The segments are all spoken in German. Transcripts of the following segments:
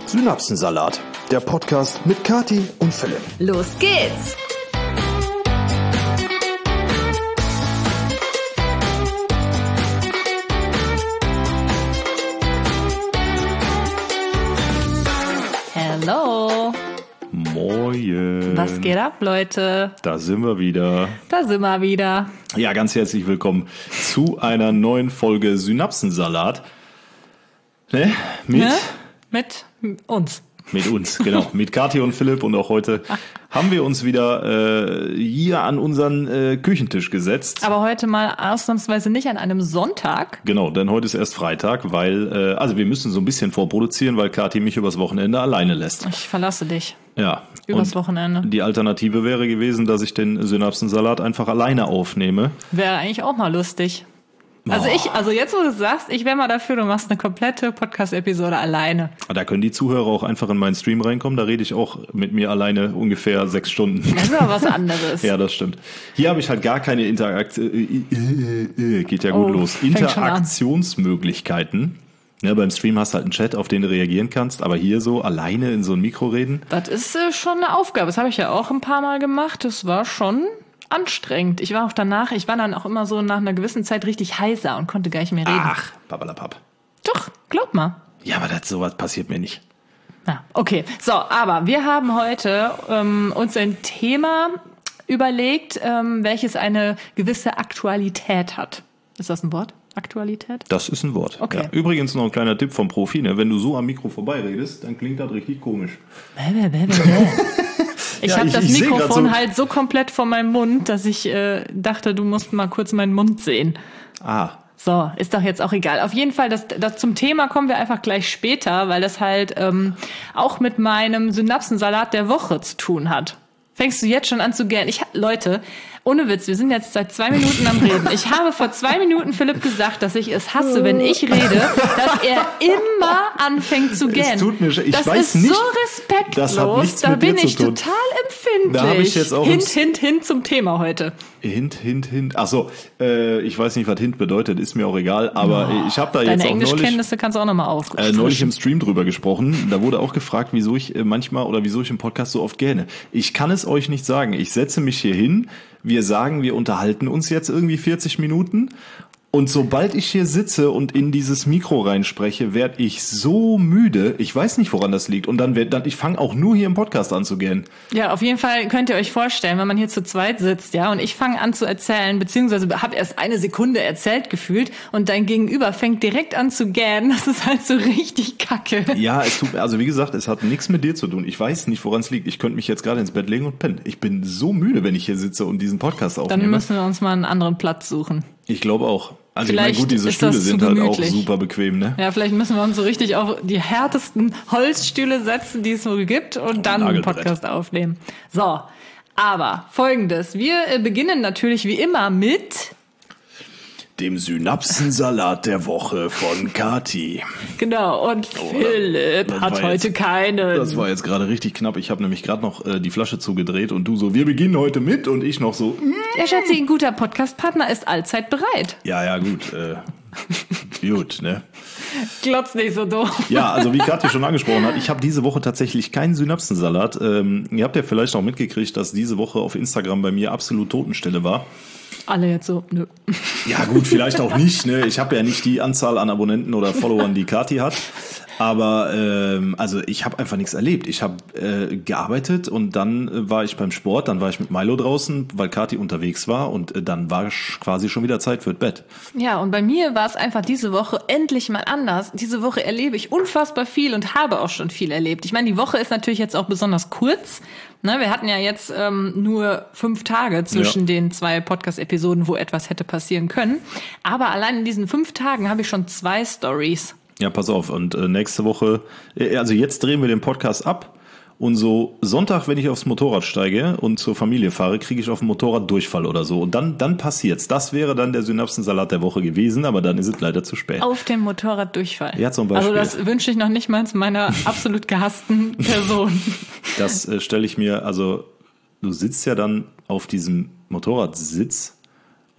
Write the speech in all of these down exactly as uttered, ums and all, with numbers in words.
Synapsensalat, der Podcast mit Kathi und Philipp. Los geht's! Hallo! Moin! Was geht ab, Leute? Da sind wir wieder. Da sind wir wieder. Ja, ganz herzlich willkommen zu einer neuen Folge Synapsensalat. Ne? Mit? Ne? Mit uns. Mit uns, genau. Mit Kathi und Philipp. Und auch heute haben wir uns wieder äh, hier an unseren äh, Küchentisch gesetzt. Aber heute mal ausnahmsweise nicht an einem Sonntag. Genau, denn heute ist erst Freitag, weil, äh, also wir müssen so ein bisschen vorproduzieren, weil Kathi mich übers Wochenende alleine lässt. Ich verlasse dich. Ja. Übers und Wochenende. Die Alternative wäre gewesen, dass ich den Synapsensalat einfach alleine aufnehme. Wäre eigentlich auch mal lustig. Also ich, also jetzt, wo du sagst, ich wäre mal dafür, du machst eine komplette Podcast-Episode alleine. Da können die Zuhörer auch einfach in meinen Stream reinkommen, da rede ich auch mit mir alleine ungefähr sechs Stunden. Das ist aber was anderes. Ja, das stimmt. Hier habe ich halt gar keine Interaktion, geht ja gut Oh, los, Interaktionsmöglichkeiten. Ja, beim Stream hast du halt einen Chat, auf den du reagieren kannst, aber hier so alleine in so ein Mikro reden. Das ist äh, schon eine Aufgabe, das habe ich ja auch ein paar Mal gemacht, das war schon anstrengend. Ich war auch danach, ich war dann auch immer so nach einer gewissen Zeit richtig heiser und konnte gar nicht mehr reden. Ach, papalapap. Doch, glaub mal. Ja, aber das, sowas passiert mir nicht. Na, okay. So, aber wir haben heute ähm, uns ein Thema überlegt, ähm, welches eine gewisse Aktualität hat. Ist das ein Wort? Aktualität? Das ist ein Wort. Okay. Ja. Übrigens noch ein kleiner Tipp vom Profi, ne? Wenn du so am Mikro vorbeiredest, dann klingt das richtig komisch. Ich ja, habe ich, das ich Mikrofon so halt so komplett vor meinem Mund, dass ich äh, dachte, du musst mal kurz meinen Mund sehen. Ah. So, ist doch jetzt auch egal. Auf jeden Fall, das, das zum Thema kommen wir einfach gleich später, weil das halt ähm, auch mit meinem Synapsensalat der Woche zu tun hat. Fängst du jetzt schon an zu gähnen? Ich, Leute, ohne Witz, wir sind jetzt seit zwei Minuten am Reden. Ich habe vor zwei Minuten Philipp gesagt, dass ich es hasse, wenn ich rede, dass er immer anfängt zu gähnen. Es tut mir, ich das weiß ist nicht, so respektlos. das hat nichts da mit bin dir ich zu tun. total empfindlich. Da habe ich jetzt auch hint, hint, hint zum Thema heute. Hint, hint, hint. Ach so, äh, ich weiß nicht, was Hint bedeutet, ist mir auch egal, aber Oh, ich habe da deine jetzt auch neulich, Englischkenntnisse kannst du auch nochmal auf. äh, neulich im Stream drüber gesprochen. Da wurde auch gefragt, wieso ich äh, manchmal oder wieso ich im Podcast so oft gähne. Ich kann es euch nicht sagen. Ich setze mich hier hin, wir sagen, wir unterhalten uns jetzt irgendwie vierzig Minuten. Und sobald ich hier sitze und in dieses Mikro reinspreche, werde ich so müde. Ich weiß nicht, woran das liegt. Und dann werd, dann ich fange auch nur hier im Podcast an zu gähnen. Ja, auf jeden Fall könnt ihr euch vorstellen, wenn man hier zu zweit sitzt, ja, und ich fange an zu erzählen, beziehungsweise habe erst eine Sekunde erzählt gefühlt und dein Gegenüber fängt direkt an zu gähnen. Das ist halt so richtig kacke. Ja, es tut, also wie gesagt, es hat nichts mit dir zu tun. Ich weiß nicht, woran es liegt. Ich könnte mich jetzt gerade ins Bett legen und pennen. Ich bin so müde, wenn ich hier sitze und diesen Podcast aufnehme. Dann müssen wir uns mal einen anderen Platz suchen. Ich glaube auch. Also Vielleicht ich meine, gut, diese ist Stühle das sind zu halt auch gemütlich. super bequem, ne? Ja, vielleicht müssen wir uns so richtig auf die härtesten Holzstühle setzen, die es so gibt und dann einen Nagelbrett. Podcast aufnehmen. So, aber Folgendes. Wir äh, beginnen natürlich wie immer mit... Dem Synapsensalat der Woche von Kathi. Genau, und Philipp das hat war heute jetzt- keinen. Das war jetzt gerade richtig knapp. Ich habe nämlich gerade noch äh, die Flasche zugedreht und du so, wir beginnen heute mit und ich noch so, mm. Der Schatzi, ein guter Podcast-Partner ist allzeit bereit. ja, ja, gut, äh, gut, ne? Glotz nicht so doof. Ja, also wie Kathi schon angesprochen hat, ich habe diese Woche tatsächlich keinen Synapsensalat. Ähm, ihr habt ja vielleicht auch mitgekriegt, dass diese Woche auf Instagram bei mir absolut Totenstille war. Alle jetzt so, nö. Ja gut, vielleicht auch nicht. Ne? Ich habe ja nicht die Anzahl an Abonnenten oder Followern, die Kathi hat. Aber ähm, also ich habe einfach nichts erlebt. Ich habe äh, gearbeitet und dann äh, war ich beim Sport, dann war ich mit Milo draußen, weil Kathi unterwegs war und äh, dann war quasi schon wieder Zeit für das Bett. Ja, und bei mir war es einfach diese Woche endlich mal anders. Diese Woche erlebe ich unfassbar viel und habe auch schon viel erlebt. Ich meine, die Woche ist natürlich jetzt auch besonders kurz. Ne, wir hatten ja jetzt ähm, nur fünf Tage zwischen Ja. den zwei Podcast-Episoden, wo etwas hätte passieren können. Aber allein in diesen fünf Tagen habe ich schon zwei Stories. Ja, pass auf. Und äh, nächste Woche, äh, also jetzt drehen wir den Podcast ab. Und so Sonntag, wenn ich aufs Motorrad steige und zur Familie fahre, kriege ich auf dem Motorrad Durchfall oder so. Und dann, dann passiert's. Das wäre dann der Synapsensalat der Woche gewesen, aber dann ist es leider zu spät. Auf dem Motorrad Durchfall. Ja, zum Beispiel. Also das wünsche ich noch nicht mal meiner absolut gehassten Person. Das äh, stelle ich mir, also du sitzt ja dann auf diesem Motorradsitz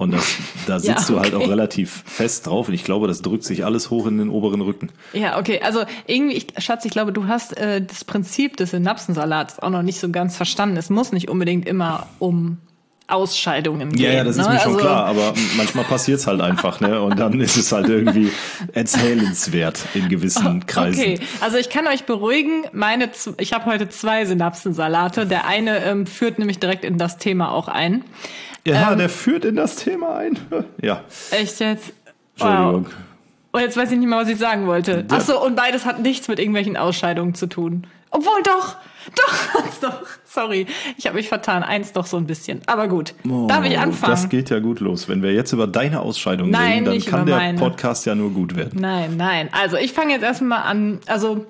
Und das, da sitzt Ja, du halt okay. auch relativ fest drauf. Und ich glaube, das drückt sich alles hoch in den oberen Rücken. Ja, okay. Also irgendwie, ich, Schatz, ich glaube, du hast äh, das Prinzip des Synapsensalats auch noch nicht so ganz verstanden. Es muss nicht unbedingt immer um Ausscheidungen gehen. Ja, ja, das ist ne? mir schon also, klar, aber manchmal passiert's halt einfach, ne? Und dann ist es halt irgendwie erzählenswert in gewissen Kreisen. Okay, also ich kann euch beruhigen, meine, z- ich habe heute zwei Synapsensalate. Der eine ähm, führt nämlich direkt in das Thema auch ein. Ja, ähm, der führt in das Thema ein. Ja, Echt jetzt? Entschuldigung. Wow. Und jetzt weiß ich nicht mehr, was ich sagen wollte. Ach so, und beides hat nichts mit irgendwelchen Ausscheidungen zu tun. Obwohl doch, doch, hat's doch. Sorry, ich habe mich vertan. Eins doch so ein bisschen. Aber gut, Oh, darf ich anfangen? Das geht ja gut los. Wenn wir jetzt über deine Ausscheidung Nein, reden, dann nicht kann über der meine. Podcast ja nur gut werden. Nein, nein. Also ich fange jetzt erstmal an. Also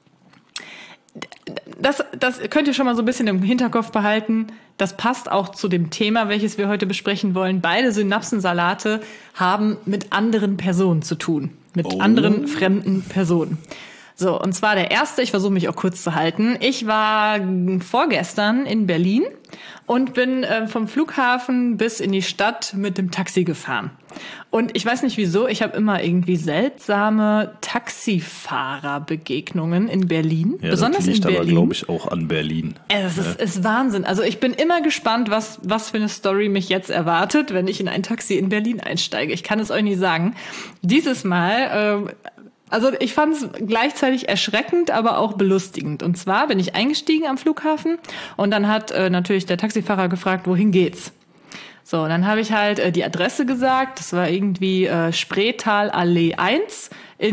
das, das könnt ihr schon mal so ein bisschen im Hinterkopf behalten. Das passt auch zu dem Thema, welches wir heute besprechen wollen. Beide Synapsensalate haben mit anderen Personen zu tun. Mit Oh. anderen fremden Personen. So, und zwar der erste, ich versuche mich auch kurz zu halten. Ich war vorgestern in Berlin und bin äh, vom Flughafen bis in die Stadt mit dem Taxi gefahren. Und ich weiß nicht wieso, ich habe immer irgendwie seltsame Taxifahrerbegegnungen in Berlin. Ja, besonders das liegt in aber, Berlin. glaube ich, auch an Berlin. Es ist, ist Wahnsinn. Also ich bin immer gespannt, was, was für eine Story mich jetzt erwartet, wenn ich in ein Taxi in Berlin einsteige. Ich kann es euch nicht sagen. Dieses Mal, äh, also ich fand es gleichzeitig erschreckend, aber auch belustigend. Und zwar bin ich eingestiegen am Flughafen und dann hat äh, natürlich der Taxifahrer gefragt, wohin geht's? So, und dann habe ich halt äh, die Adresse gesagt. Das war irgendwie äh, Spreetal-Allee eins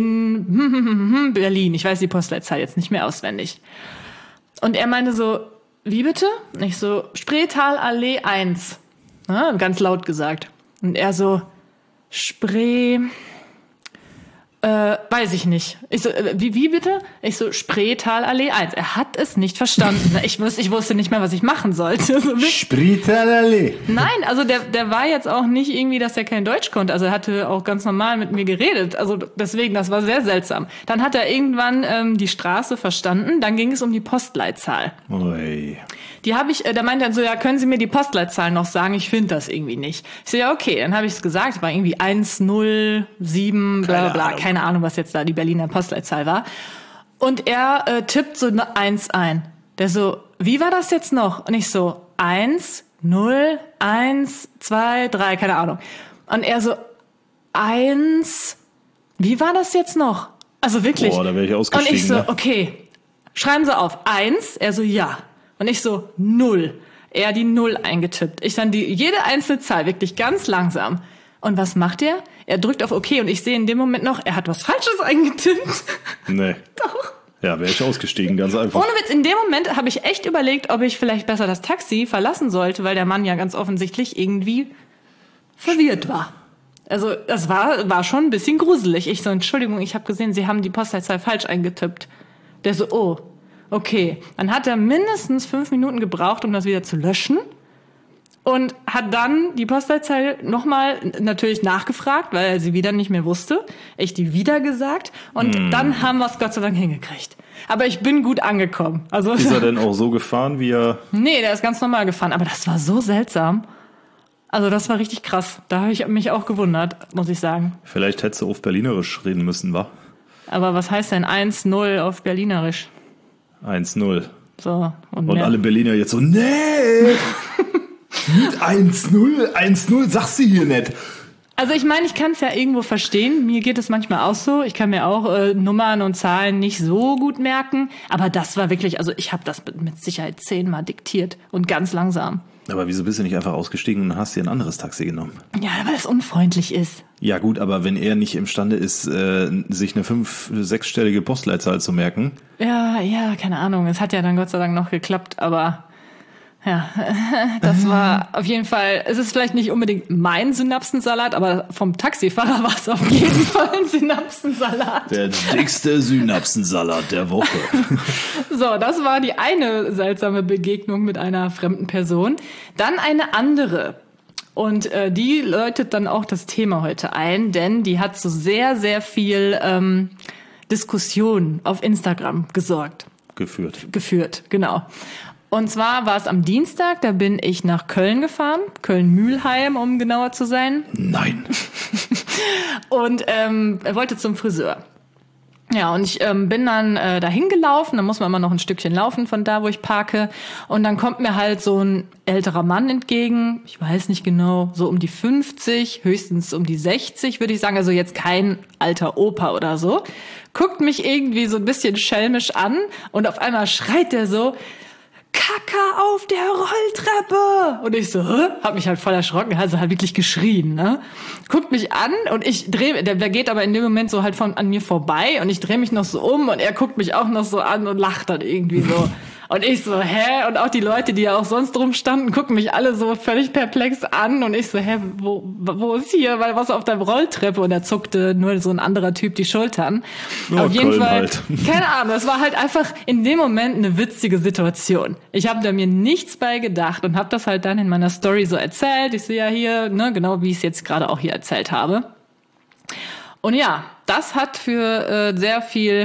in Berlin. Ich weiß die Postleitzahl jetzt nicht mehr auswendig. Und er meinte so, wie bitte? Und ich so, Spreetal-Allee eins. Ja, ganz laut gesagt. Und er so, Spree... Äh, weiß ich nicht. Ich so, äh, wie, wie bitte? Ich so, Spreetal-Allee eins. Er hat es nicht verstanden. Ich wusste, ich wusste nicht mehr, was ich machen sollte. So, Spreetal-Allee. Nein, also der, der war jetzt auch nicht irgendwie, dass er kein Deutsch konnte. Also er hatte auch ganz normal mit mir geredet. Also deswegen, das war sehr seltsam. Dann hat er irgendwann ähm, die Straße verstanden. Dann ging es um die Postleitzahl. Ui. Die habe ich, äh, da meinte er so, ja, können Sie mir die Postleitzahl noch sagen? Ich finde das irgendwie nicht. Ich so, ja, okay, dann habe ich es gesagt. War irgendwie eins null sieben, bla Keine bla, Ahnung. keine Ahnung, was jetzt da die Berliner Postleitzahl war. Und er äh, tippt so eine eins ein. Der so, wie war das jetzt noch? Und ich so, eins, null, eins, zwei, drei, keine Ahnung. Und er so, eins, wie war das jetzt noch? Also wirklich. Boah, da wäre ich ausgestiegen. Und ich so, ne? okay, schreiben Sie auf, eins, er so, ja. Und ich so, null. Er die Null eingetippt. Ich dann die, jede einzelne Zahl, wirklich ganz langsam. Und was macht er? Er drückt auf OK und ich sehe in dem Moment noch, er hat was Falsches eingetippt. Nee. Doch. Ja, wäre ich ausgestiegen, ganz einfach. Ohne Witz, in dem Moment habe ich echt überlegt, ob ich vielleicht besser das Taxi verlassen sollte, weil der Mann ja ganz offensichtlich irgendwie verwirrt war. Also das war, war schon ein bisschen gruselig. Ich so, Entschuldigung, ich habe gesehen, Sie haben die Postleitzahl falsch eingetippt. Der so, oh, okay. Dann hat er mindestens fünf Minuten gebraucht, um das wieder zu löschen. Und hat dann die Postleitzahl nochmal natürlich nachgefragt, weil er sie wieder nicht mehr wusste. Ich die wieder gesagt. Und Hm. dann haben wir es Gott sei Dank hingekriegt. Aber ich bin gut angekommen. Also Ist er denn auch so gefahren, wie er... nee, der ist ganz normal gefahren. Aber das war so seltsam. Also das war richtig krass. Da habe ich mich auch gewundert, muss ich sagen. Vielleicht hätte sie auf Berlinerisch reden müssen, wa? Aber was heißt denn eins null auf Berlinerisch? eins null. So, und, Und mehr. alle Berliner jetzt so, nee! Nicht eins null, eins null, sagst du hier nicht. Also ich meine, ich kann es ja irgendwo verstehen. Mir geht es manchmal auch so. Ich kann mir auch äh, Nummern und Zahlen nicht so gut merken. Aber das war wirklich, also ich habe das mit Sicherheit zehnmal diktiert und ganz langsam. Aber wieso bist du nicht einfach ausgestiegen und hast dir ein anderes Taxi genommen? Ja, weil es unfreundlich ist. Ja gut, aber wenn er nicht imstande ist, äh, sich eine fünf-, sechsstellige Postleitzahl zu merken. Ja, ja, keine Ahnung. Es hat ja dann Gott sei Dank noch geklappt, aber ja, das war auf jeden Fall, es ist vielleicht nicht unbedingt mein Synapsensalat, aber vom Taxifahrer war es auf jeden Fall ein Synapsensalat. Der dickste Synapsensalat der Woche. So, das war die eine seltsame Begegnung mit einer fremden Person. Dann eine andere. Und äh, die läutet dann auch das Thema heute ein, denn die hat so sehr, sehr viel ähm, Diskussion auf Instagram gesorgt. Geführt. Geführt, genau. Und zwar war es am Dienstag, da bin ich nach Köln gefahren, Köln-Mühlheim, um genauer zu sein. Nein. Und ähm, er wollte zum Friseur. Ja, und ich ähm, bin dann äh, dahin gelaufen, dann muss man immer noch ein Stückchen laufen von da, wo ich parke. Und dann kommt mir halt so ein älterer Mann entgegen, ich weiß nicht genau, so um die fünfzig, höchstens um die sechzig, würde ich sagen. Also jetzt kein alter Opa oder so. Guckt mich irgendwie so ein bisschen schelmisch an und auf einmal schreit der so, Kacke auf der Rolltreppe! Und ich so, hä? Hab mich halt voll erschrocken, also halt wirklich geschrien, ne? Guckt mich an und ich drehe, der, der geht aber in dem Moment so halt von an mir vorbei und ich drehe mich noch so um und er guckt mich auch noch so an und lacht dann irgendwie so. Und ich so, hä? Und auch die Leute, die ja auch sonst drum standen, gucken mich alle so völlig perplex an und ich so, hä, wo, wo ist hier? Weil was auf der Rolltreppe? Und da zuckte nur so ein anderer Typ die Schultern. Oh, auf jeden Köln Fall, halt. keine Ahnung, das war halt einfach in dem Moment eine witzige Situation. Ich habe da mir nichts bei gedacht und habe das halt dann in meiner Story so erzählt. Ich sehe ja hier, ne, genau wie ich es jetzt gerade auch hier erzählt habe. Und ja, das hat für äh, sehr viel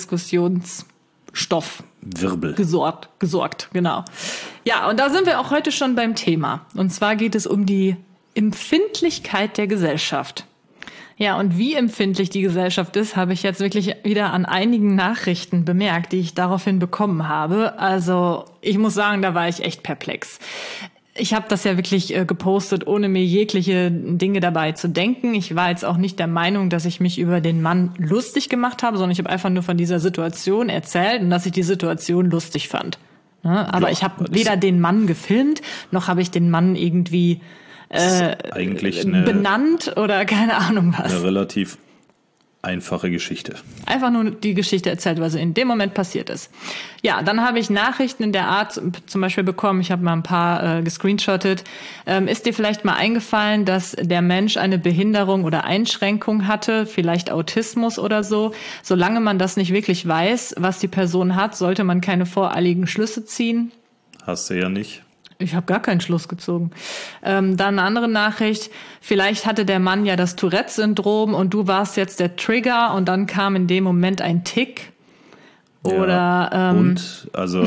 Diskussionsstoff Wirbel. gesorgt, gesorgt, genau. Ja, und da sind wir auch heute schon beim Thema. Und zwar geht es um die Empfindlichkeit der Gesellschaft. Ja, und wie empfindlich die Gesellschaft ist, habe ich jetzt wirklich wieder an einigen Nachrichten bemerkt, die ich daraufhin bekommen habe. Also ich muss sagen, da war ich echt perplex. Ich habe das ja wirklich äh, gepostet, ohne mir jegliche Dinge dabei zu denken. Ich war jetzt auch nicht der Meinung, dass ich mich über den Mann lustig gemacht habe, sondern ich habe einfach nur von dieser Situation erzählt und dass ich die Situation lustig fand. Ja, aber ja, ich habe weder den Mann gefilmt, noch habe ich den Mann irgendwie äh, eigentlich eine, benannt oder keine Ahnung was. Eine relativ einfache Geschichte. Einfach nur die Geschichte erzählt, was in dem Moment passiert ist. Ja, dann habe ich Nachrichten in der Art zum Beispiel bekommen, ich habe mal ein paar äh, gescreenshottet. Ähm, ist dir vielleicht mal eingefallen, dass der Mensch eine Behinderung oder Einschränkung hatte, vielleicht Autismus oder so? Solange man das nicht wirklich weiß, was die Person hat, sollte man keine voreiligen Schlüsse ziehen. Hast du ja nicht. Ich habe gar keinen Schluss gezogen. Ähm, dann eine andere Nachricht. Vielleicht hatte der Mann ja das Tourette-Syndrom und du warst jetzt der Trigger und dann kam in dem Moment ein Tick. Oder ja, ähm, und also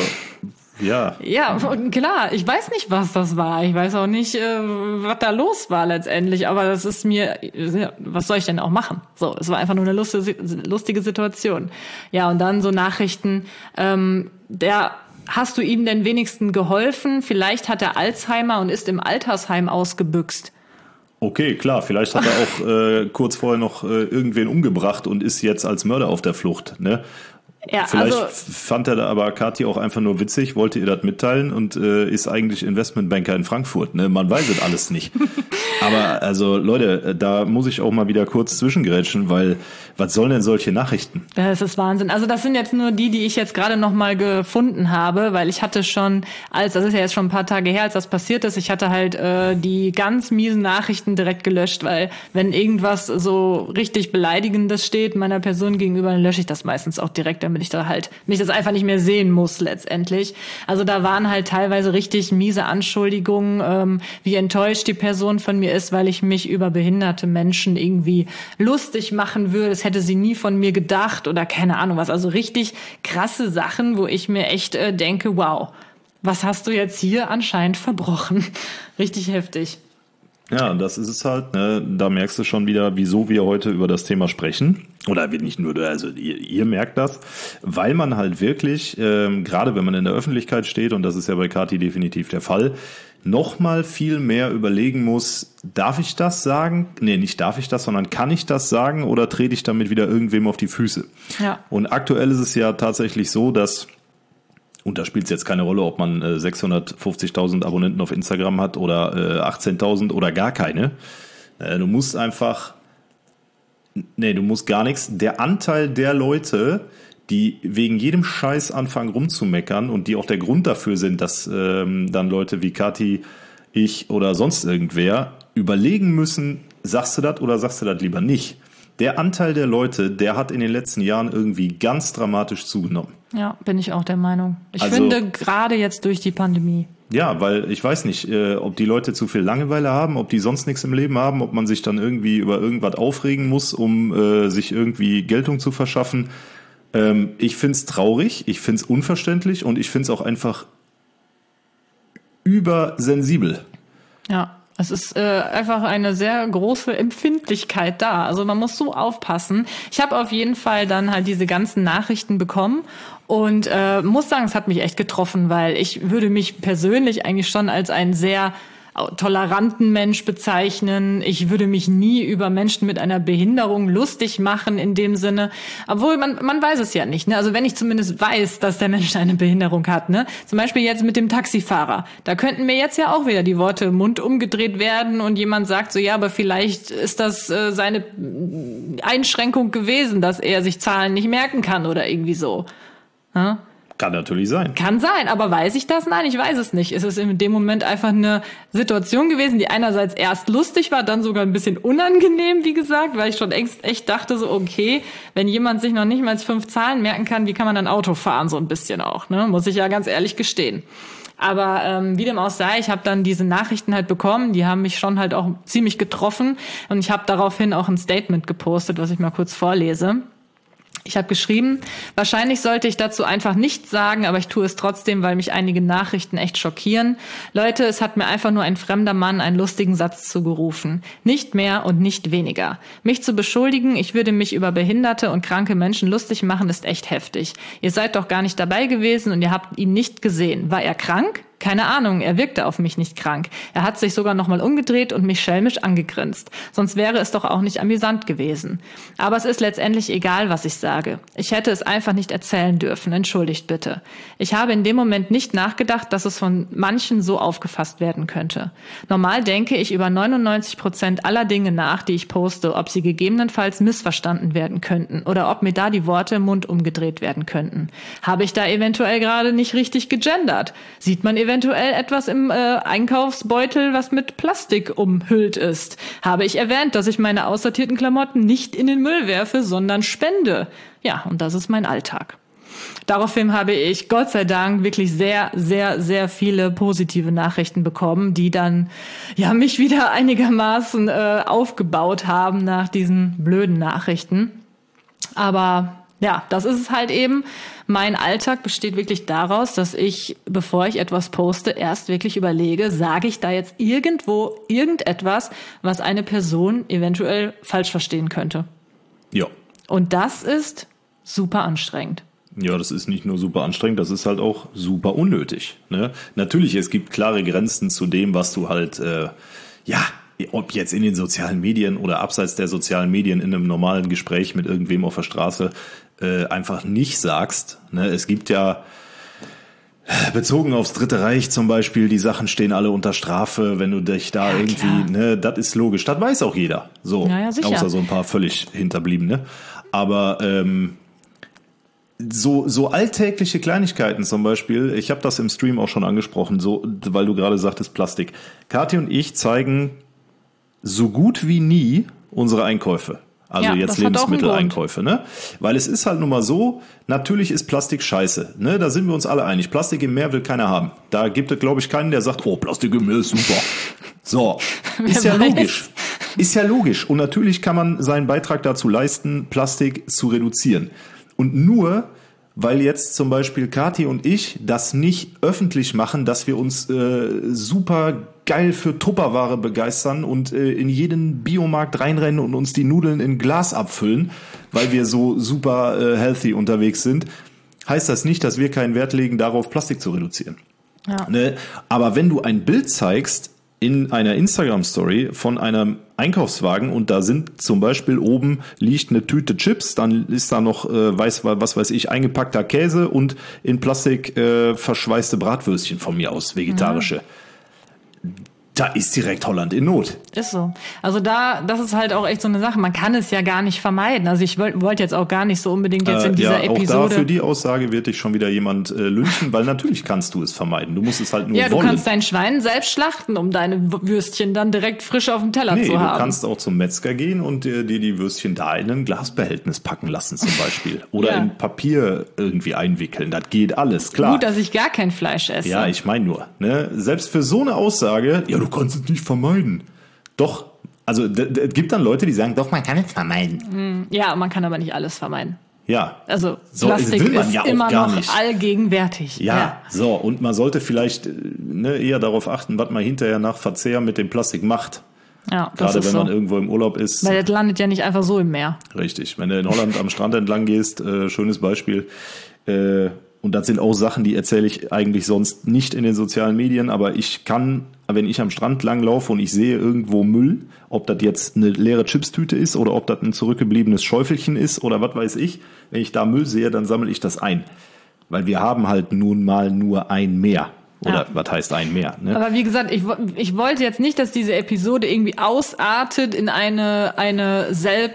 ja. Ja, klar. Ich weiß nicht, was das war. Ich weiß auch nicht, äh, was da los war letztendlich. Aber das ist mir, ja, was soll ich denn auch machen? So, es war einfach nur eine lustige, lustige Situation. Ja, und dann so Nachrichten. Ähm, der Hast du ihm denn wenigstens geholfen? Vielleicht hat er Alzheimer und ist im Altersheim ausgebüxt. Okay, klar, vielleicht hat er auch äh, kurz vorher noch äh, irgendwen umgebracht und ist jetzt als Mörder auf der Flucht, ne? Ja, vielleicht also, fand er da aber Kathi auch einfach nur witzig, wollte ihr das mitteilen und äh, ist eigentlich Investmentbanker in Frankfurt, ne? Man weiß es alles nicht. Aber also Leute, da muss ich auch mal wieder kurz zwischengrätschen, weil was sollen denn solche Nachrichten? Das ist Wahnsinn. Also das sind jetzt nur die, die ich jetzt gerade noch mal gefunden habe, weil ich hatte schon, als das ist ja jetzt schon ein paar Tage her, als das passiert ist, ich hatte halt äh, die ganz miesen Nachrichten direkt gelöscht, weil wenn irgendwas so richtig Beleidigendes steht meiner Person gegenüber, dann lösche ich das meistens auch direkt, damit ich da halt mich das einfach nicht mehr sehen muss letztendlich. Also da waren halt teilweise richtig miese Anschuldigungen, ähm, wie enttäuscht die Person von mir ist, weil ich mich über behinderte Menschen irgendwie lustig machen würde. Das hätte sie nie von mir gedacht oder keine Ahnung was. Also richtig krasse Sachen, wo ich mir echt äh, denke, wow, was hast du jetzt hier anscheinend verbrochen? Richtig heftig. Ja, das ist es halt, ne? Da merkst du schon wieder, wieso wir heute über das Thema sprechen. Oder wir nicht nur, also ihr, ihr merkt das, weil man halt wirklich, ähm, gerade wenn man in der Öffentlichkeit steht, und das ist ja bei Kathi definitiv der Fall, nochmal viel mehr überlegen muss, darf ich das sagen? Nee, nicht darf ich das, sondern kann ich das sagen oder trete ich damit wieder irgendwem auf die Füße? Ja. Und aktuell ist es ja tatsächlich so, dass, und da spielt es jetzt keine Rolle, ob man äh, sechshundertfünfzigtausend Abonnenten auf Instagram hat oder äh, achtzehntausend oder gar keine. Äh, du musst einfach, nee, du musst gar nichts. Der Anteil der Leute, die wegen jedem Scheiß anfangen rumzumeckern und die auch der Grund dafür sind, dass ähm, dann Leute wie Kathi, ich oder sonst irgendwer überlegen müssen, sagst du das oder sagst du das lieber nicht. Der Anteil der Leute, der hat in den letzten Jahren irgendwie ganz dramatisch zugenommen. Ja, bin ich auch der Meinung. Ich Also, finde, gerade jetzt durch die Pandemie. Ja, weil ich weiß nicht, äh, ob die Leute zu viel Langeweile haben, ob die sonst nichts im Leben haben, ob man sich dann irgendwie über irgendwas aufregen muss, um äh, sich irgendwie Geltung zu verschaffen. Ähm, ich find's traurig, ich find's unverständlich und ich find's auch einfach übersensibel. Ja. Es ist äh, einfach eine sehr große Empfindlichkeit da. Also man muss so aufpassen. Ich habe auf jeden Fall dann halt diese ganzen Nachrichten bekommen und äh, muss sagen, es hat mich echt getroffen, weil ich würde mich persönlich eigentlich schon als einen sehr toleranten Mensch bezeichnen. Ich würde mich nie über Menschen mit einer Behinderung lustig machen in dem Sinne. Obwohl, man, man weiß es ja nicht. Ne? Also wenn ich zumindest weiß, dass der Mensch eine Behinderung hat. Ne? Zum Beispiel jetzt mit dem Taxifahrer. Da könnten mir jetzt ja auch wieder die Worte im Mund umgedreht werden und jemand sagt so, ja, aber vielleicht ist das äh, seine Einschränkung gewesen, dass er sich Zahlen nicht merken kann oder irgendwie so. Ja? Kann natürlich sein. Kann sein, aber weiß ich das? Nein, ich weiß es nicht. Es ist in dem Moment einfach eine Situation gewesen, die einerseits erst lustig war, dann sogar ein bisschen unangenehm, wie gesagt, weil ich schon echt, echt dachte so, okay, wenn jemand sich noch nicht mal fünf Zahlen merken kann, wie kann man dann Auto fahren, so ein bisschen auch, ne? Muss ich ja ganz ehrlich gestehen. Aber ähm, wie dem auch sei, ich habe dann diese Nachrichten halt bekommen, die haben mich schon halt auch ziemlich getroffen und ich habe daraufhin auch ein Statement gepostet, was ich mal kurz vorlese. Ich habe geschrieben, wahrscheinlich sollte ich dazu einfach nichts sagen, aber ich tue es trotzdem, weil mich einige Nachrichten echt schockieren. Leute, es hat mir einfach nur ein fremder Mann einen lustigen Satz zugerufen. Nicht mehr und nicht weniger. Mich zu beschuldigen, ich würde mich über behinderte und kranke Menschen lustig machen, ist echt heftig. Ihr seid doch gar nicht dabei gewesen und ihr habt ihn nicht gesehen. War er krank? Keine Ahnung, er wirkte auf mich nicht krank. Er hat sich sogar nochmal umgedreht und mich schelmisch angegrinst. Sonst wäre es doch auch nicht amüsant gewesen. Aber es ist letztendlich egal, was ich sage. Ich hätte es einfach nicht erzählen dürfen. Entschuldigt bitte. Ich habe in dem Moment nicht nachgedacht, dass es von manchen so aufgefasst werden könnte. Normal denke ich über neunundneunzig Prozent aller Dinge nach, die ich poste, ob sie gegebenenfalls missverstanden werden könnten oder ob mir da die Worte im Mund umgedreht werden könnten. Habe ich da eventuell gerade nicht richtig gegendert? Sieht man eventuell etwas im äh, Einkaufsbeutel, was mit Plastik umhüllt ist? Habe ich erwähnt, dass ich meine aussortierten Klamotten nicht in den Müll werfe, sondern spende? Ja, und das ist mein Alltag. Daraufhin habe ich Gott sei Dank wirklich sehr, sehr, sehr viele positive Nachrichten bekommen, die dann ja mich wieder einigermaßen äh, aufgebaut haben nach diesen blöden Nachrichten. Aber ja, das ist es halt eben. Mein Alltag besteht wirklich daraus, dass ich, bevor ich etwas poste, erst wirklich überlege, sage ich da jetzt irgendwo irgendetwas, was eine Person eventuell falsch verstehen könnte. Ja. Und das ist super anstrengend. Ja, das ist nicht nur super anstrengend, das ist halt auch super unnötig. Ne? Natürlich, es gibt klare Grenzen zu dem, was du halt, äh, ja, ob jetzt in den sozialen Medien oder abseits der sozialen Medien in einem normalen Gespräch mit irgendwem auf der Straße äh, einfach nicht sagst. Ne? Es gibt ja, bezogen aufs Dritte Reich zum Beispiel, die Sachen stehen alle unter Strafe, wenn du dich da ja, irgendwie, klar. ne, das ist logisch, das weiß auch jeder. So, ja, ja, sicher. Außer so ein paar völlig Hinterbliebene. Aber ähm, so so alltägliche Kleinigkeiten zum Beispiel, ich habe das im Stream auch schon angesprochen, so, weil du gerade sagtest Plastik. Kathi und ich zeigen so gut wie nie unsere Einkäufe. Also ja, jetzt Lebensmitteleinkäufe, ne? Weil es ist halt nun mal so, natürlich ist Plastik scheiße, ne? Da sind wir uns alle einig. Plastik im Meer will keiner haben. Da gibt es, glaube ich, keinen, der sagt, oh, Plastik im Meer ist super. So, ist ja logisch. Ist ja logisch. Und natürlich kann man seinen Beitrag dazu leisten, Plastik zu reduzieren. Und nur, weil jetzt zum Beispiel Kathi und ich das nicht öffentlich machen, dass wir uns äh, super geil für Tupperware begeistern und äh, in jeden Biomarkt reinrennen und uns die Nudeln in Glas abfüllen, weil wir so super äh, healthy unterwegs sind, heißt das nicht, dass wir keinen Wert legen, darauf Plastik zu reduzieren. Ja. Ne? Aber wenn du ein Bild zeigst in einer Instagram-Story von einem Einkaufswagen und da sind zum Beispiel oben liegt eine Tüte Chips, dann ist da noch, äh, weiß, was weiß ich, eingepackter Käse und in Plastik äh, verschweißte Bratwürstchen von mir aus, vegetarische. Mhm. Da ist direkt Holland in Not. Ist so. Also da, das ist halt auch echt so eine Sache. Man kann es ja gar nicht vermeiden. Also ich wollte wollt jetzt auch gar nicht so unbedingt jetzt in äh, dieser ja, Episode. Auch da für die Aussage wird dich schon wieder jemand äh, lynchen, weil natürlich kannst du es vermeiden. Du musst es halt nur ja, wollen. Ja, du kannst dein Schwein selbst schlachten, um deine Würstchen dann direkt frisch auf dem Teller nee, zu haben. Du kannst auch zum Metzger gehen und dir die, die Würstchen da in ein Glasbehältnis packen lassen zum Beispiel. Oder ja. in Papier irgendwie einwickeln. Das geht alles, klar. Gut, dass ich gar kein Fleisch esse. Ja, ich meine nur. Ne? Selbst für so eine Aussage, ja, du kannst es nicht vermeiden. Doch, also es gibt dann Leute, die sagen, doch, man kann es vermeiden. Ja, man kann aber nicht alles vermeiden. Ja. Also so, Plastik will man ist ja auch immer gar noch nicht. allgegenwärtig. Ja, Ja, so, und man sollte vielleicht ne, eher darauf achten, was man hinterher nach Verzehr mit dem Plastik macht. ja das Gerade ist wenn so. man irgendwo im Urlaub ist. Weil das landet ja nicht einfach so im Meer. Richtig, wenn du in Holland am Strand entlang gehst, äh, schönes Beispiel. Äh, und das sind auch Sachen, die erzähle ich eigentlich sonst nicht in den sozialen Medien, aber ich kann, wenn ich am Strand langlaufe und ich sehe irgendwo Müll, ob das jetzt eine leere Chipstüte ist oder ob das ein zurückgebliebenes Schäufelchen ist oder was weiß ich, wenn ich da Müll sehe, dann sammle ich das ein. Weil wir haben halt nun mal nur ein Meer. Oder Ja. was heißt ein Meer? Ne? Aber wie gesagt, ich, ich wollte jetzt nicht, dass diese Episode irgendwie ausartet in eine, eine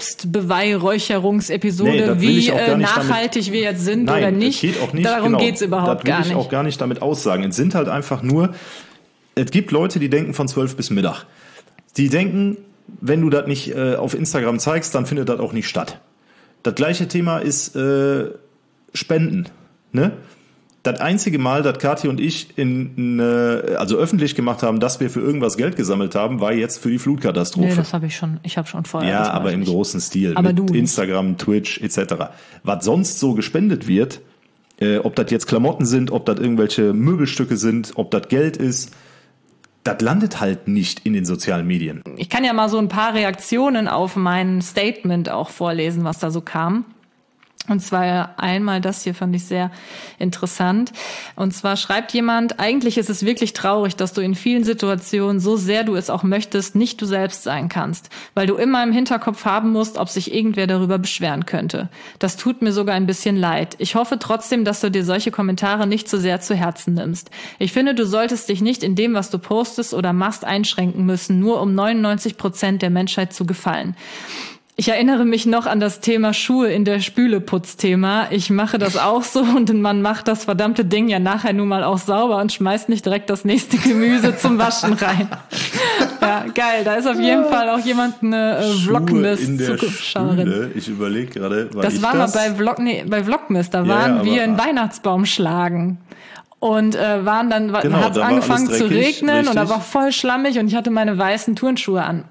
Selbstbeweihräucherungsepisode, Nee, das will wie ich auch gar äh, nicht nachhaltig damit, wir jetzt sind nein, oder nicht. Es geht auch nicht Darum genau, geht's überhaupt das will gar ich nicht. auch gar nicht damit aussagen. Es sind halt einfach nur, es gibt Leute, die denken von zwölf bis Mittag. Die denken, wenn du das nicht äh, auf Instagram zeigst, dann findet das auch nicht statt. Das gleiche Thema ist äh, Spenden. Ne? Das einzige Mal, dass Kathi und ich in, in, äh, also öffentlich gemacht haben, dass wir für irgendwas Geld gesammelt haben, war jetzt für die Flutkatastrophe. Nee, das habe ich schon. Ich habe schon vorher. Ja, das war aber ich im nicht. großen Stil. Aber mit du nicht. Instagram, Twitch et cetera. Was sonst so gespendet wird, äh, ob das jetzt Klamotten sind, ob das irgendwelche Möbelstücke sind, ob das Geld ist, das landet halt nicht in den sozialen Medien. Ich kann ja mal so ein paar Reaktionen auf mein Statement auch vorlesen, was da so kam. Und zwar einmal, das hier fand ich sehr interessant. Und zwar schreibt jemand, eigentlich ist es wirklich traurig, dass du in vielen Situationen, so sehr du es auch möchtest, nicht du selbst sein kannst, weil du immer im Hinterkopf haben musst, ob sich irgendwer darüber beschweren könnte. Das tut mir sogar ein bisschen leid. Ich hoffe trotzdem, dass du dir solche Kommentare nicht zu sehr zu Herzen nimmst. Ich finde, du solltest dich nicht in dem, was du postest oder machst, einschränken müssen, nur um neunundneunzig Prozent der Menschheit zu gefallen. Ich erinnere mich noch an das Thema Schuhe in der Spüleputz-Thema. Ich mache das auch so und man macht das verdammte Ding ja nachher nun mal auch sauber und schmeißt nicht direkt das nächste Gemüse zum Waschen rein. Ja, geil. Da ist auf jeden Fall auch jemand eine äh, Vlogmas-Zuschauerin. Spüle. Ich überlege gerade, war Das ich war das? mal bei, Vlog, nee, bei Vlogmas. Da Ja, waren aber- wir einen Weihnachtsbaum schlagen. Und äh, waren dann, Genau, hat es da war angefangen alles zu dreckig, regnen und da richtig. war voll schlammig und ich hatte meine weißen Turnschuhe an.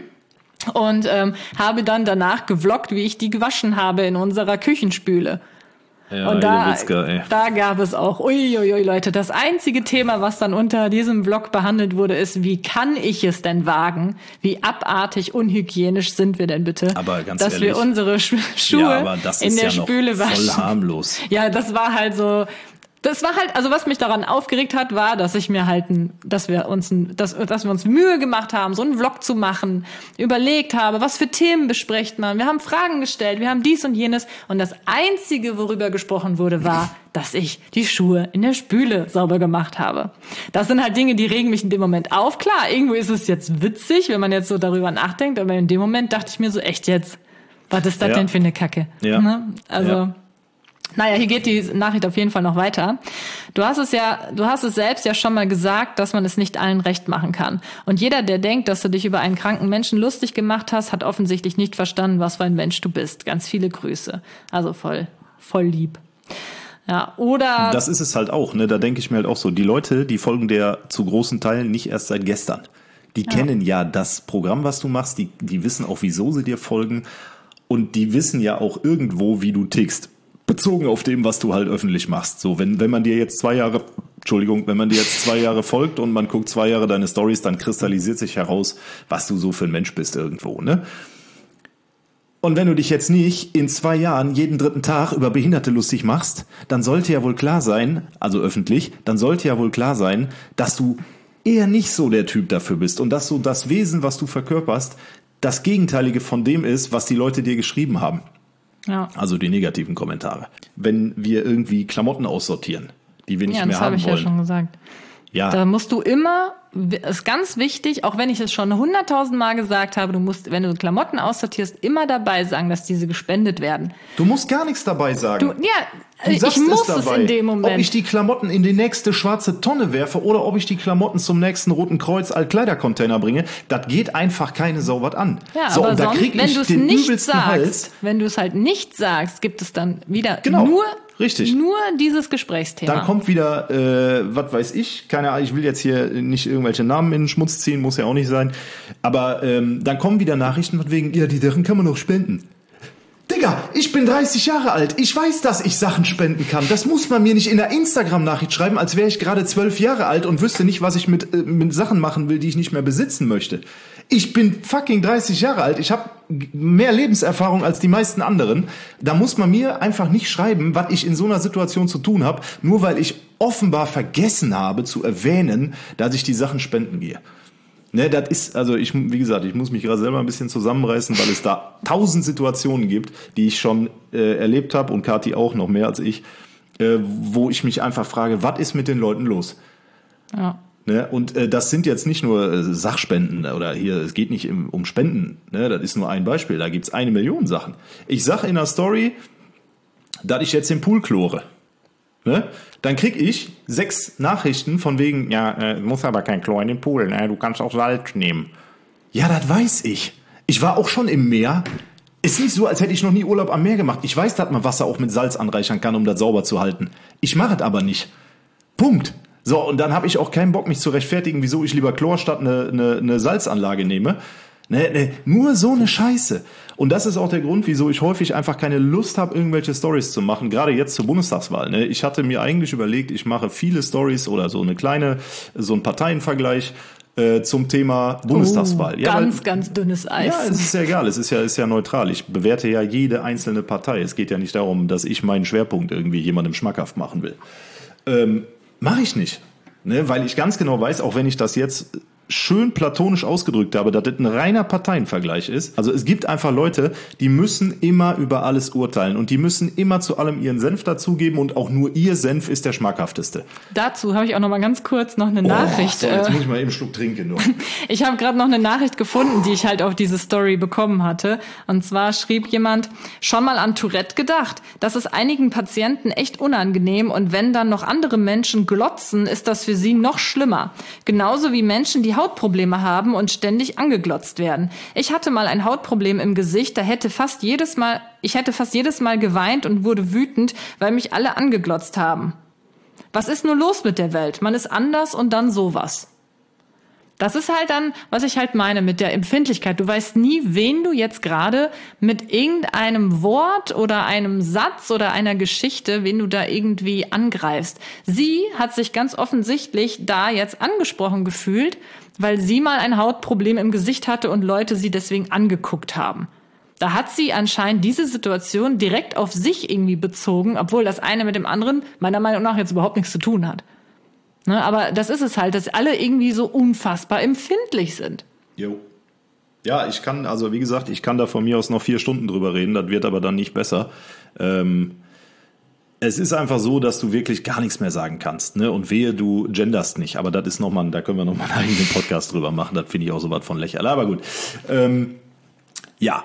Und ähm, habe dann danach gevloggt, wie ich die gewaschen habe in unserer Küchenspüle. Ja, und da, ihr Witzka, ey. da gab es auch, uiuiui Leute, das einzige Thema, was dann unter diesem Vlog behandelt wurde, ist, wie kann ich es denn wagen? Wie abartig unhygienisch sind wir denn bitte? Aber ganz dass ehrlich, wir unsere Sch- Schuhe ja, aber das in ist der ja noch Spüle voll waschen. harmlos. Ja, das war halt so. Das war halt, also was mich daran aufgeregt hat, war, dass ich mir halt, ein, dass wir uns, ein, dass, dass wir uns Mühe gemacht haben, so einen Vlog zu machen, überlegt habe, was für Themen bespricht man. Wir haben Fragen gestellt, wir haben dies und jenes und das Einzige, worüber gesprochen wurde, war, dass ich die Schuhe in der Spüle sauber gemacht habe. Das sind halt Dinge, die regen mich in dem Moment auf. Klar, irgendwo ist es jetzt witzig, wenn man jetzt so darüber nachdenkt, aber in dem Moment dachte ich mir so, echt jetzt, was ist das Ja. denn für eine Kacke? Ja. Ne? Also. Ja. Naja, hier geht die Nachricht auf jeden Fall noch weiter. Du hast es ja, du hast es selbst ja schon mal gesagt, dass man es nicht allen recht machen kann. Und jeder, der denkt, dass du dich über einen kranken Menschen lustig gemacht hast, hat offensichtlich nicht verstanden, was für ein Mensch du bist. Ganz viele Grüße. Also voll, voll lieb. Ja, oder. Das ist es halt auch, ne? Da denke ich mir halt auch so, die Leute, die folgen der zu großen Teilen nicht erst seit gestern. Die Ja. kennen ja das Programm, was du machst, die, die wissen auch, wieso sie dir folgen und die wissen ja auch irgendwo, wie du tickst. Bezogen auf dem, was du halt öffentlich machst. So, wenn, wenn man dir jetzt zwei Jahre, Entschuldigung, wenn man dir jetzt zwei Jahre folgt und man guckt zwei Jahre deine Stories, dann kristallisiert sich heraus, was du so für ein Mensch bist irgendwo, ne? Und wenn du dich jetzt nicht in zwei Jahren jeden dritten Tag über Behinderte lustig machst, dann sollte ja wohl klar sein, also öffentlich, dann sollte ja wohl klar sein, dass du eher nicht so der Typ dafür bist und dass so das Wesen, was du verkörperst, das Gegenteilige von dem ist, was die Leute dir geschrieben haben. Ja. Also die negativen Kommentare. Wenn wir irgendwie Klamotten aussortieren, die wir nicht Ja, mehr das habe haben ich ja wollen. schon gesagt. Ja, Da musst du immer, ist ganz wichtig, auch wenn ich es schon hunderttausend Mal gesagt habe, du musst, wenn du Klamotten aussortierst, immer dabei sagen, dass diese gespendet werden. du musst gar nichts dabei sagen. Du, ja, Du ich sagst muss es es, dabei, in dem Moment. ob ich die Klamotten in die nächste schwarze Tonne werfe oder ob ich die Klamotten zum nächsten Roten Kreuz Altkleidercontainer bringe, das geht einfach keine Sau was an. ja, so, aber und da sonst, krieg wenn ich du es den nicht übelsten sagst, Hals. wenn du es halt nicht sagst, gibt es dann wieder Genau, nur, richtig. nur dieses Gesprächsthema. Dann kommt wieder, äh, was weiß ich, keine Ahnung, ich will jetzt hier nicht irgendwelche Namen in den Schmutz ziehen, muss ja auch nicht sein, aber ähm, dann kommen wieder Nachrichten von wegen, ja, die Sachen kann man noch spenden. Digga, Digga, ich bin dreißig Jahre alt. Ich weiß, dass ich Sachen spenden kann. Das muss man mir nicht in der Instagram-Nachricht schreiben, als wäre ich gerade zwölf Jahre alt und wüsste nicht, was ich mit, äh, mit Sachen machen will, die ich nicht mehr besitzen möchte. Ich bin fucking dreißig Jahre alt. Ich habe mehr Lebenserfahrung als die meisten anderen. Da muss man mir einfach nicht schreiben, was ich in so einer Situation zu tun habe, nur weil ich offenbar vergessen habe zu erwähnen, dass ich die Sachen spenden gehe. Ne, das ist, also ich, wie gesagt, ich muss mich gerade selber ein bisschen zusammenreißen, weil es da tausend Situationen gibt, die ich schon äh, erlebt habe und Kathi auch noch mehr als ich, äh, wo ich mich einfach frage, was ist mit den Leuten los? Ja. Ne, und äh, das sind jetzt nicht nur äh, Sachspenden oder hier, es geht nicht im, um Spenden, ne, das ist nur ein Beispiel, da gibt's eine Million Sachen. Ich sag in der Story, dass ich jetzt den Pool chlore. Ne? Dann krieg ich sechs Nachrichten von wegen, ja, äh, muss aber kein Chlor in den Pool, ne? Du kannst auch Salz nehmen. Ja, das weiß ich. Ich war auch schon im Meer. Ist nicht so, als hätte ich noch nie Urlaub am Meer gemacht. Ich weiß, dass man Wasser auch mit Salz anreichern kann, um das sauber zu halten. Ich mache es aber nicht. Punkt. So, und dann habe ich auch keinen Bock, mich zu rechtfertigen, wieso ich lieber Chlor statt eine, eine, eine Salzanlage nehme. Ne, ne, nur so eine Scheiße. Und das ist auch der Grund, wieso ich häufig einfach keine Lust habe, irgendwelche Stories zu machen, gerade jetzt zur Bundestagswahl. Ne? Ich hatte mir eigentlich überlegt, ich mache viele Stories oder so eine kleine, so ein Parteienvergleich äh, zum Thema Bundestagswahl. Oh, ja, ganz, weil, ganz dünnes Eis. Ja, es ist ja egal, es ist ja, ist ja neutral. Ich bewerte ja jede einzelne Partei. Es geht ja nicht darum, dass ich meinen Schwerpunkt irgendwie jemandem schmackhaft machen will. Ähm, mache ich nicht. Ne? Weil ich ganz genau weiß, auch wenn ich das jetzt schön platonisch ausgedrückt habe, dass das ein reiner Parteienvergleich ist. Also es gibt einfach Leute, die müssen immer über alles urteilen und die müssen immer zu allem ihren Senf dazugeben und auch nur ihr Senf ist der schmackhafteste. Dazu habe ich auch noch mal ganz kurz noch eine Nachricht. Oh, so, jetzt muss ich mal eben einen Schluck trinken. Nur. Ich habe gerade noch eine Nachricht gefunden, die ich halt auf diese Story bekommen hatte. Und zwar schrieb jemand, schon mal an Tourette gedacht. Das ist einigen Patienten echt unangenehm und wenn dann noch andere Menschen glotzen, ist das für sie noch schlimmer. Genauso wie Menschen, die Hautprobleme haben und ständig angeglotzt werden. Ich hatte mal ein Hautproblem im Gesicht, da hätte fast jedes Mal, ich hätte fast jedes Mal geweint und wurde wütend, weil mich alle angeglotzt haben. Was ist nur los mit der Welt? Man ist anders und dann sowas. Das ist halt dann, was ich halt meine mit der Empfindlichkeit. Du weißt nie, wen du jetzt gerade mit irgendeinem Wort oder einem Satz oder einer Geschichte, wen du da irgendwie angreifst. Sie hat sich ganz offensichtlich da jetzt angesprochen gefühlt, weil sie mal ein Hautproblem im Gesicht hatte und Leute sie deswegen angeguckt haben. Da hat sie anscheinend diese Situation direkt auf sich irgendwie bezogen, obwohl das eine mit dem anderen meiner Meinung nach jetzt überhaupt nichts zu tun hat. Ne, aber das ist es halt, dass alle irgendwie so unfassbar empfindlich sind. Jo. Ja, ich kann, also wie gesagt, ich kann da von mir aus noch vier Stunden drüber reden, das wird aber dann nicht besser. Ähm, es ist einfach so, dass du wirklich gar nichts mehr sagen kannst, ne? Und wehe, du genderst nicht, aber das ist nochmal, da können wir nochmal einen eigenen Podcast drüber machen, das finde ich auch so was von lächerlich, aber gut. Ähm, ja,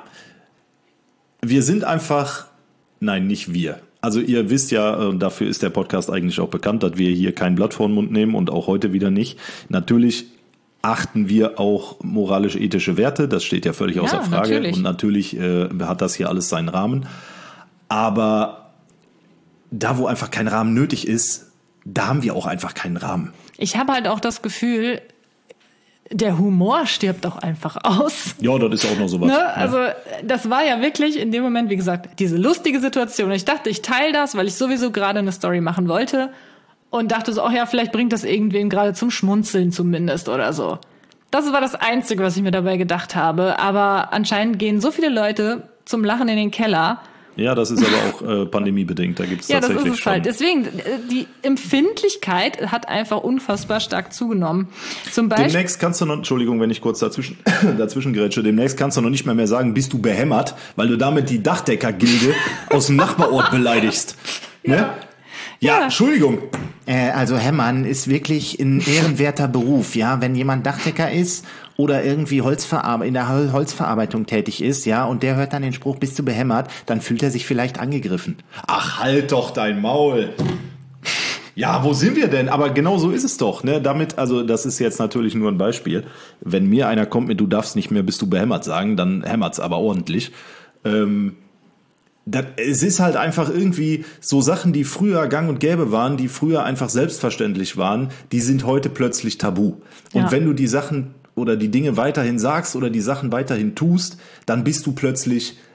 wir sind einfach, nein, nicht wir. Also ihr wisst ja, dafür ist der Podcast eigentlich auch bekannt, dass wir hier kein Blatt vor den Mund nehmen und auch heute wieder nicht. Natürlich achten wir auch moralisch-ethische Werte, das steht ja völlig außer ja, Frage. Natürlich. Und natürlich äh, hat das hier alles seinen Rahmen. Aber da, wo einfach kein Rahmen nötig ist, da haben wir auch einfach keinen Rahmen. Ich habe halt auch das Gefühl, der Humor stirbt doch einfach aus. Ja, das ist auch noch sowas. Ne? Ja. Also das war ja wirklich in dem Moment, wie gesagt, diese lustige Situation. Ich dachte, ich teile das, weil ich sowieso gerade eine Story machen wollte und dachte so, ach ja, vielleicht bringt das irgendwen gerade zum Schmunzeln zumindest oder so. Das war das Einzige, was ich mir dabei gedacht habe. Aber anscheinend gehen so viele Leute zum Lachen in den Keller. Ja, das ist aber auch äh, pandemiebedingt, da gibt es ja, tatsächlich das ist es schon. halt. Deswegen, die Empfindlichkeit hat einfach unfassbar stark zugenommen. Zum Beispiel, demnächst kannst du noch, Entschuldigung, wenn ich kurz dazwischen, dazwischen grätsche, demnächst kannst du noch nicht mehr mehr sagen, bist du behämmert, weil du damit die Dachdecker-Gilde aus dem Nachbarort beleidigst. Ne? Ja, ja, Entschuldigung. Äh, also hämmern ist wirklich ein ehrenwerter Beruf, ja. Wenn jemand Dachdecker ist oder irgendwie Holzverar- in der Hol- Holzverarbeitung tätig ist, ja, und der hört dann den Spruch, bist du behämmert, dann fühlt er sich vielleicht angegriffen. Ach, halt doch dein Maul. Ja, wo sind wir denn? Aber genau so ist es doch, ne? Damit, also das ist jetzt natürlich nur ein Beispiel. Wenn mir einer kommt mit, du darfst nicht mehr, bist du behämmert sagen, dann hämmert's aber ordentlich. Ähm, Das, es ist halt einfach irgendwie so Sachen, die früher gang und gäbe waren, die früher einfach selbstverständlich waren, die sind heute plötzlich tabu. Und Ja. wenn du die Sachen oder die Dinge weiterhin sagst oder die Sachen weiterhin tust, dann bist du plötzlich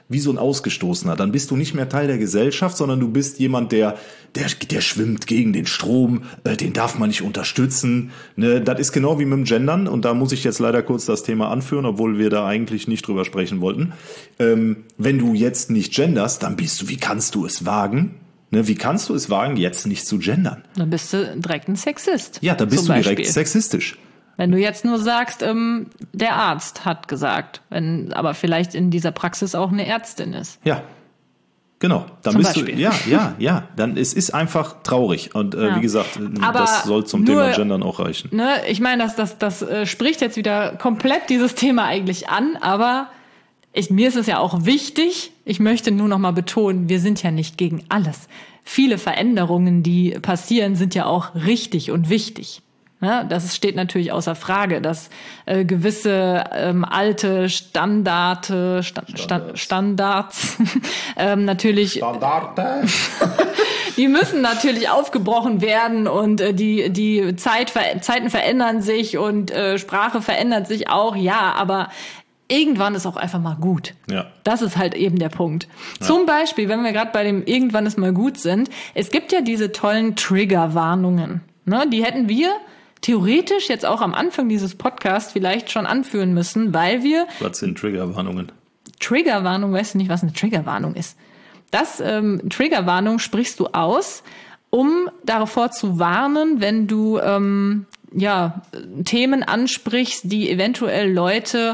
wie so ein Ausgestoßener. Dann bist du nicht mehr Teil der Gesellschaft, sondern du bist jemand, der der, der schwimmt gegen den Strom, äh, den darf man nicht unterstützen. Ne? Das ist genau wie mit dem Gendern und da muss ich jetzt leider kurz das Thema anführen, obwohl wir da eigentlich nicht drüber sprechen wollten. Ähm, wenn du jetzt nicht genderst, dann bist du, wie kannst du es wagen? Ne, wie kannst du es wagen, jetzt nicht zu gendern? Dann bist du direkt ein Sexist. Ja, da bist du Beispiel. direkt sexistisch. Wenn du jetzt nur sagst, ähm, der Arzt hat gesagt, wenn aber vielleicht in dieser Praxis auch eine Ärztin ist. Ja, genau. Dann Zum bist Beispiel. du, ja, ja, ja. Dann es ist einfach traurig und äh, Ja. wie gesagt, Aber das soll zum nur, Thema Gendern auch reichen. Ne, ich meine, das, das, das äh, spricht jetzt wieder komplett dieses Thema eigentlich an, aber ich, mir ist es ja auch wichtig. Ich möchte nur noch mal betonen, wir sind ja nicht gegen alles. Viele Veränderungen, die passieren, sind ja auch richtig und wichtig. Ja, das steht natürlich außer Frage, dass äh, gewisse ähm, alte Standarte, Sta Standards, Standards ähm, natürlich Standarte. die müssen natürlich aufgebrochen werden und äh, die die Zeit, Zeiten verändern sich und äh, Sprache verändert sich auch, ja, aber irgendwann ist auch einfach mal gut. Ja. Das ist halt eben der Punkt. Ja. Zum Beispiel, wenn wir gerade bei dem irgendwann ist mal gut sind, es gibt ja diese tollen Triggerwarnungen. Ne? Die hätten wir theoretisch jetzt auch am Anfang dieses Podcasts vielleicht schon anführen müssen, weil wir... Was sind Triggerwarnungen? Triggerwarnung, weißt du nicht, was eine Triggerwarnung ist? Das ähm, Triggerwarnung sprichst du aus, um davor zu warnen, wenn du ähm, ja Themen ansprichst, die eventuell Leute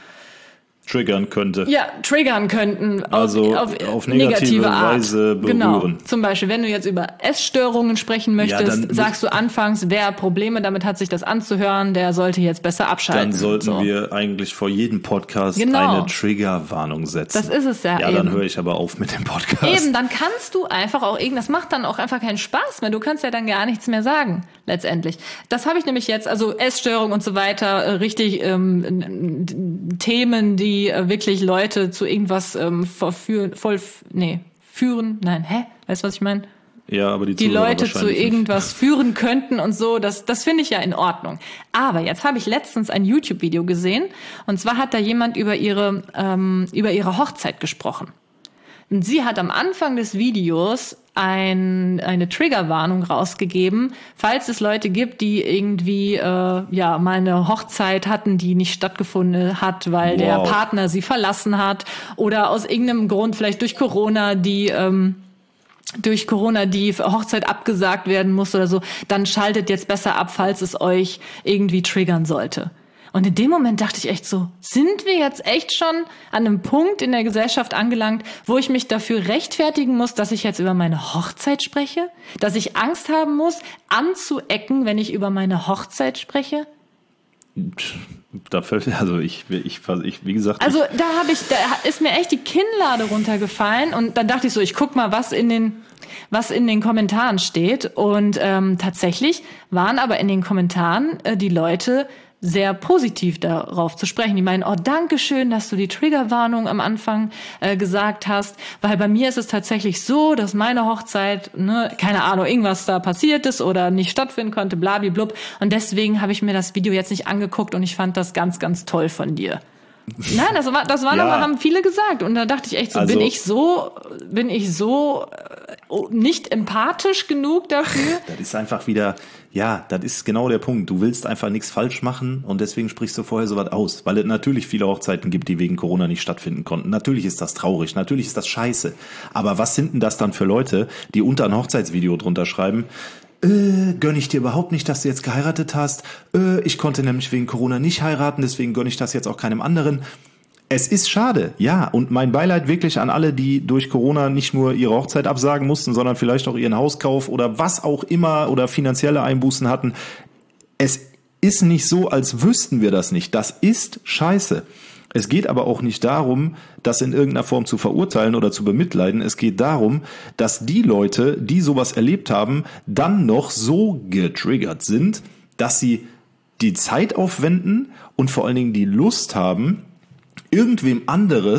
triggern könnte. Ja, triggern könnten. Also auf, auf, auf negative, negative Weise berühren. Genau. Zum Beispiel, wenn du jetzt über Essstörungen sprechen möchtest, ja, sagst du anfangs, wer Probleme damit hat, sich das anzuhören, der sollte jetzt besser abschalten. Dann sollten so. wir eigentlich vor jedem Podcast genau. eine Triggerwarnung setzen. Das ist es ja Ja, eben. dann höre ich aber auf mit dem Podcast. Eben, dann kannst du einfach auch irgend, das macht dann auch einfach keinen Spaß mehr. Du kannst ja dann gar nichts mehr sagen, letztendlich. Das habe ich nämlich jetzt, also Essstörung und so weiter, richtig ähm, Themen, die wirklich Leute zu irgendwas ähm, verführen, voll, nee, führen, nein, hä? Weißt du, was ich meine? Ja, aber die, die Leute zu nicht. irgendwas führen könnten und so, das, das finde ich ja in Ordnung. Aber jetzt habe ich letztens ein YouTube-Video gesehen und zwar hat da jemand über ihre, ähm, über ihre Hochzeit gesprochen. Und sie hat am Anfang des Videos ein, eine Triggerwarnung rausgegeben, falls es Leute gibt, die irgendwie äh, ja mal eine Hochzeit hatten, die nicht stattgefunden hat, weil wow. der Partner sie verlassen hat oder aus irgendeinem Grund, vielleicht durch Corona, die ähm, durch Corona die Hochzeit abgesagt werden muss oder so, dann schaltet jetzt besser ab, falls es euch irgendwie triggern sollte. Und in dem Moment dachte ich echt so, sind wir jetzt echt schon an einem Punkt in der Gesellschaft angelangt, wo ich mich dafür rechtfertigen muss, dass ich jetzt über meine Hochzeit spreche? Dass ich Angst haben muss, anzuecken, wenn ich über meine Hochzeit spreche? Da fällt, also ich, ich, ich, wie gesagt. Also da habe ich, da ist mir echt die Kinnlade runtergefallen und dann dachte ich so, ich guck mal, was in den, was in den Kommentaren steht. Und ähm, tatsächlich waren aber in den Kommentaren äh, die Leute sehr positiv darauf zu sprechen. Die meinen, oh, danke schön, dass du die Triggerwarnung am Anfang äh, gesagt hast, weil bei mir ist es tatsächlich so, dass meine Hochzeit, ne, keine Ahnung, irgendwas da passiert ist oder nicht stattfinden konnte, blablablub. Und deswegen habe ich mir das Video jetzt nicht angeguckt und ich fand das ganz, ganz toll von dir. Nein, das war, das waren ja. aber, haben viele gesagt. Und da dachte ich echt so, also, bin ich so, bin ich so äh, nicht empathisch genug dafür? Das ist einfach wieder, ja, das ist genau der Punkt. Du willst einfach nichts falsch machen und deswegen sprichst du vorher sowas aus. Weil es natürlich viele Hochzeiten gibt, die wegen Corona nicht stattfinden konnten. Natürlich ist das traurig, natürlich ist das scheiße. Aber was sind denn das dann für Leute, die unter ein Hochzeitsvideo drunter schreiben, Äh, gönn ich dir überhaupt nicht, dass du jetzt geheiratet hast. Äh, ich konnte nämlich wegen Corona nicht heiraten, deswegen gönn ich das jetzt auch keinem anderen. Es ist schade, ja. Und mein Beileid wirklich an alle, die durch Corona nicht nur ihre Hochzeit absagen mussten, sondern vielleicht auch ihren Hauskauf oder was auch immer oder finanzielle Einbußen hatten. Es ist nicht so, als wüssten wir das nicht. Das ist scheiße. Es geht aber auch nicht darum, das in irgendeiner Form zu verurteilen oder zu bemitleiden. Es geht darum, dass die Leute, die sowas erlebt haben, dann noch so getriggert sind, dass sie die Zeit aufwenden und vor allen Dingen die Lust haben, irgendwem anderes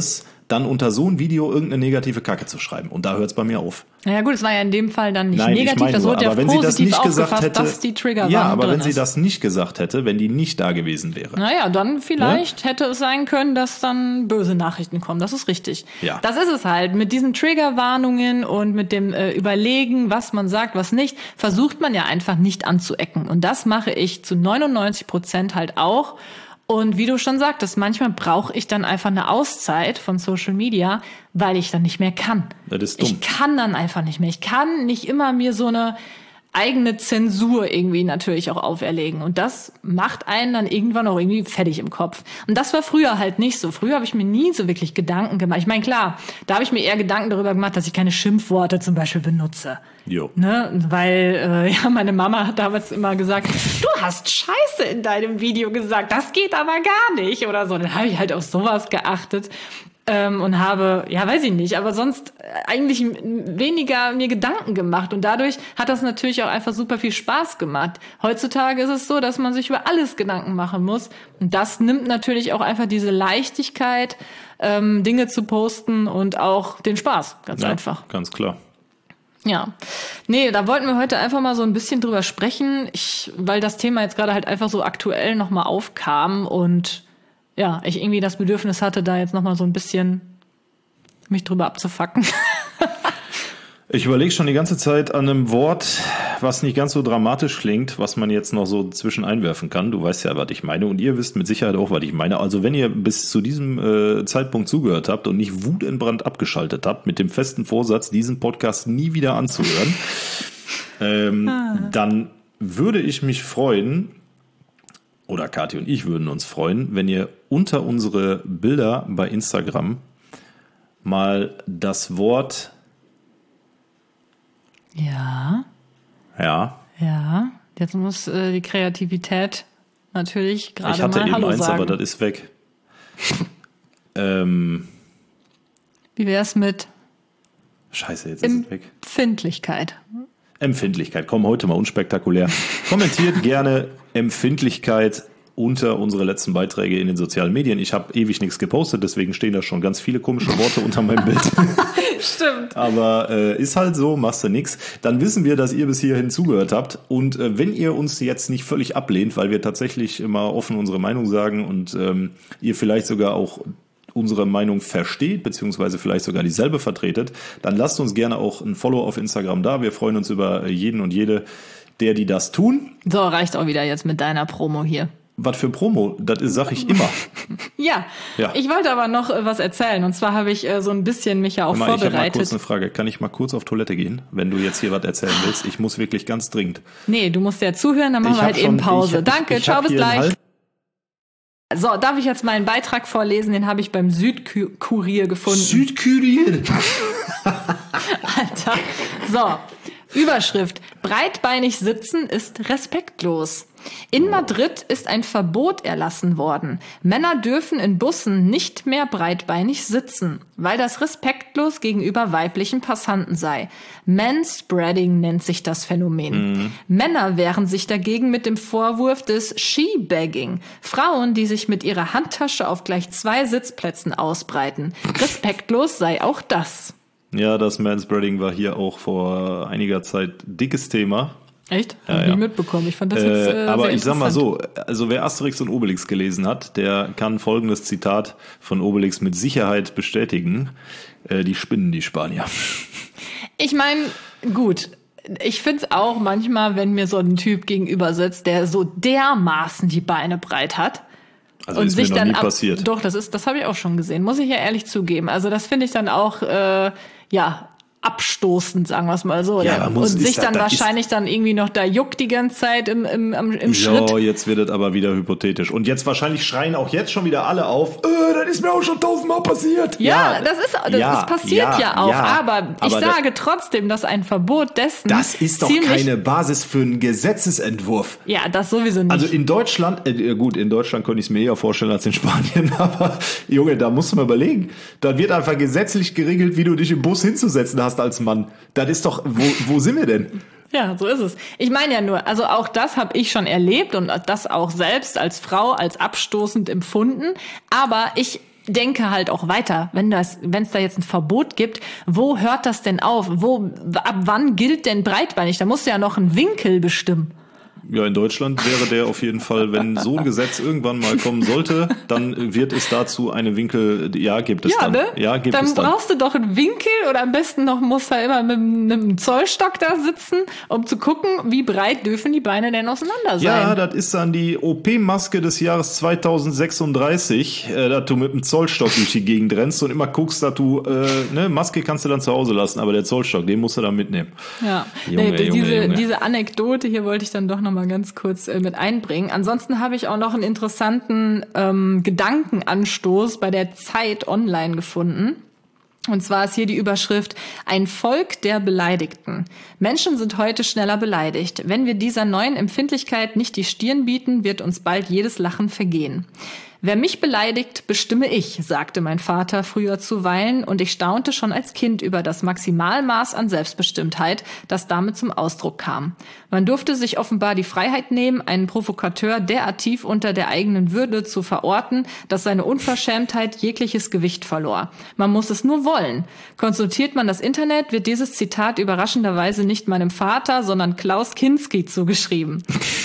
dann unter so ein Video irgendeine negative Kacke zu schreiben. Und da hört's bei mir auf. Ja gut, es war ja in dem Fall dann nicht Nein, negativ, ich meine das nur, wurde ja aber wenn sie das positiv nicht gesagt aufgefasst, hätte, dass die Trigger ja, waren aber drin wenn sie ist. das nicht gesagt hätte, wenn die nicht da gewesen wäre. Naja, dann vielleicht hätte es sein können, dass dann böse Nachrichten kommen. Das ist richtig. Ja. Das ist es halt. Mit diesen Triggerwarnungen und mit dem äh, Überlegen, was man sagt, was nicht, versucht man ja einfach nicht anzuecken. Und das mache ich zu neunundneunzig Prozent halt auch. Und wie du schon sagtest, manchmal brauche ich dann einfach eine Auszeit von Social Media, weil ich dann nicht mehr kann. Das ist dumm. Ich kann dann einfach nicht mehr. Ich kann nicht immer mir so eine eigene Zensur irgendwie natürlich auch auferlegen. Und das macht einen dann irgendwann auch irgendwie fertig im Kopf. Und das war früher halt nicht so. Früher habe ich mir nie so wirklich Gedanken gemacht. Ich meine, klar, da habe ich mir eher Gedanken darüber gemacht, dass ich keine Schimpfworte zum Beispiel benutze. Jo. Ne? Weil äh, ja, meine Mama hat damals immer gesagt, du hast Scheiße in deinem Video gesagt, das geht aber gar nicht oder so. Dann habe ich halt auf sowas geachtet. Ähm, und habe, ja, weiß ich nicht, aber sonst eigentlich weniger mir Gedanken gemacht. Und dadurch hat das natürlich auch einfach super viel Spaß gemacht. Heutzutage ist es so, dass man sich über alles Gedanken machen muss. Und das nimmt natürlich auch einfach diese Leichtigkeit, ähm, Dinge zu posten und auch den Spaß, ganz Ja, einfach. ganz klar. Ja, nee, da wollten wir heute einfach mal so ein bisschen drüber sprechen, ich, weil das Thema jetzt gerade halt einfach so aktuell nochmal aufkam und ja, ich irgendwie das Bedürfnis hatte, da jetzt nochmal so ein bisschen mich drüber abzufacken. Ich überlege schon die ganze Zeit an einem Wort, was nicht ganz so dramatisch klingt, was man jetzt noch so zwischen einwerfen kann. Du weißt ja, was ich meine und ihr wisst mit Sicherheit auch, was ich meine. Also wenn ihr bis zu diesem äh, Zeitpunkt zugehört habt und nicht wutentbrannt abgeschaltet habt, mit dem festen Vorsatz, diesen Podcast nie wieder anzuhören, ähm, ah. dann würde ich mich freuen, oder Kathi und ich würden uns freuen, wenn ihr unter unsere Bilder bei Instagram mal das Wort Ja. Ja. Ja. Jetzt muss äh, die Kreativität natürlich gerade mal Hallo sagen. Ich hatte eben eins, aber das ist weg. ähm, Wie wär's mit Scheiße, jetzt ist es weg. Empfindlichkeit. Empfindlichkeit. Komm, heute mal unspektakulär. Kommentiert gerne Empfindlichkeit unter unsere letzten Beiträge in den sozialen Medien. Ich habe ewig nichts gepostet, deswegen stehen da schon ganz viele komische Worte unter meinem Bild. Stimmt. Aber äh, ist halt so, machst du nix. Dann wissen wir, dass ihr bis hierhin zugehört habt. Und äh, wenn ihr uns jetzt nicht völlig ablehnt, weil wir tatsächlich immer offen unsere Meinung sagen und ähm, ihr vielleicht sogar auch unsere Meinung versteht, beziehungsweise vielleicht sogar dieselbe vertretet, dann lasst uns gerne auch ein Follow auf Instagram da. Wir freuen uns über jeden und jede, der die das tun. So, reicht auch wieder jetzt mit deiner Promo hier. Was für Promo, das sag ich immer. ja. ja, ich wollte aber noch äh, was erzählen. Und zwar habe ich äh, so ein bisschen mich ja auch mal, vorbereitet. Ich habe mal kurz eine Frage. Kann ich mal kurz auf Toilette gehen, wenn du jetzt hier was erzählen willst? Ich muss wirklich ganz dringend. Nee, du musst ja zuhören, dann machen ich wir halt schon, eben Pause. Ich, Danke, ich, ich ciao, bis gleich. So, darf ich jetzt meinen Beitrag vorlesen? Den habe ich beim Südkurier gefunden. Südkurier? Alter. So, Überschrift. Breitbeinig sitzen ist respektlos. In Madrid ist ein Verbot erlassen worden. Männer dürfen in Bussen nicht mehr breitbeinig sitzen, weil das respektlos gegenüber weiblichen Passanten sei. Manspreading nennt sich das Phänomen. Mhm. Männer wehren sich dagegen mit dem Vorwurf des She-Bagging. Frauen, die sich mit ihrer Handtasche auf gleich zwei Sitzplätzen ausbreiten. Respektlos sei auch das. Ja, das Manspreading war hier auch vor einiger Zeit dickes Thema. Echt? Ja, Hab ich ja. nie mitbekommen. Ich fand das jetzt äh, Aber sehr ich sag mal interessant. so, also wer Asterix und Obelix gelesen hat, der kann folgendes Zitat von Obelix mit Sicherheit bestätigen. Äh, die spinnen, die Spanier. Ich meine, gut, ich find's auch manchmal, wenn mir so ein Typ gegenüber sitzt, der so dermaßen die Beine breit hat. Also und ist sich mir noch dann nie ab, passiert. Doch, das ist, das habe ich auch schon gesehen, muss ich ja ehrlich zugeben. Also das finde ich dann auch, äh, ja, abstoßend, sagen wir es mal so. Ja, man muss- und ist sich das- dann das wahrscheinlich dann irgendwie noch da juckt die ganze Zeit im, im, im, im Schritt. Ja, jetzt wird es aber wieder hypothetisch. Und jetzt wahrscheinlich schreien auch jetzt schon wieder alle auf, äh, das ist mir auch schon tausendmal passiert. Ja, das ist, das, ja, das passiert ja, ja, auch. ja. Aber ich Aber sage trotzdem, dass ein Verbot dessen Das ist doch ziemlich, keine Basis für einen Gesetzesentwurf. Ja, das sowieso nicht. Also in Deutschland, äh, gut, in Deutschland könnte ich es mir eher vorstellen als in Spanien, aber Junge, da musst du mal überlegen. Da wird einfach gesetzlich geregelt, wie du dich im Bus hinzusetzen hast als Mann. Das ist doch, wo, wo sind wir denn? Ja, so ist es. Ich meine ja nur, also auch das habe ich schon erlebt und das auch selbst als Frau als abstoßend empfunden. Aber ich denke halt auch weiter. Wenn das, wenn es da jetzt ein Verbot gibt, wo hört das denn auf? Wo, ab wann gilt denn breitbeinig? Da musst du ja noch einen Winkel bestimmen. Ja, in Deutschland wäre der auf jeden Fall, wenn so ein Gesetz irgendwann mal kommen sollte, dann wird es dazu eine Winkel, ja, gibt es ja, dann. Ne? Ja, gibt dann es dann. Dann brauchst du doch einen Winkel oder am besten noch muss er immer mit, mit einem Zollstock da sitzen, um zu gucken, wie breit dürfen die Beine denn auseinander sein. Ja, das ist dann die O P-Maske des Jahres zweitausendsechsunddreißig, äh, dass du mit einem Zollstock durch die Gegend rennst und immer guckst, dass du, äh, ne, Maske kannst du dann zu Hause lassen, aber der Zollstock, den musst du dann mitnehmen. Ja, Junge, nee, Junge, diese, Junge. diese Anekdote hier wollte ich dann doch noch mal ganz kurz äh, mit einbringen. Ansonsten habe ich auch noch einen interessanten ähm, Gedankenanstoß bei der Zeit online gefunden. Und zwar ist hier die Überschrift: Ein Volk der Beleidigten. Menschen sind heute schneller beleidigt. Wenn wir dieser neuen Empfindlichkeit nicht die Stirn bieten, wird uns bald jedes Lachen vergehen. Wer mich beleidigt, bestimme ich, sagte mein Vater früher zuweilen, und ich staunte schon als Kind über das Maximalmaß an Selbstbestimmtheit, das damit zum Ausdruck kam. Man durfte sich offenbar die Freiheit nehmen, einen Provokateur derart tief unter der eigenen Würde zu verorten, dass seine Unverschämtheit jegliches Gewicht verlor. Man muss es nur wollen. Konsultiert man das Internet, wird dieses Zitat überraschenderweise nicht meinem Vater, sondern Klaus Kinski zugeschrieben.